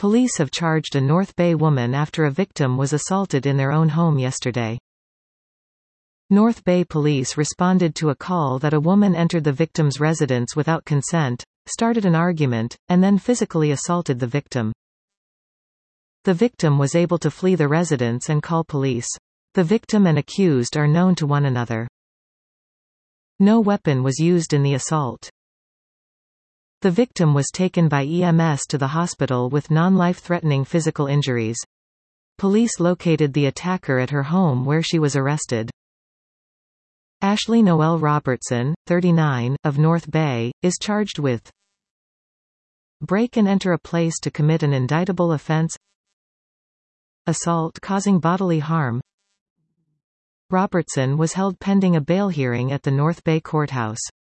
Police have charged a North Bay woman after a victim was assaulted in their own home yesterday. North Bay police responded to a call that a woman entered the victim's residence without consent, started an argument, and then physically assaulted the victim. The victim was able to flee the residence and call police. The victim and accused are known to one another. No weapon was used in the assault. The victim was taken by EMS to the hospital with non-life-threatening physical injuries. Police located the attacker at her home where she was arrested. Ashley Noel Robertson, 39, of North Bay, is charged with break and enter a place to commit an indictable offense, assault causing bodily harm. Robertson was held pending a bail hearing at the North Bay Courthouse.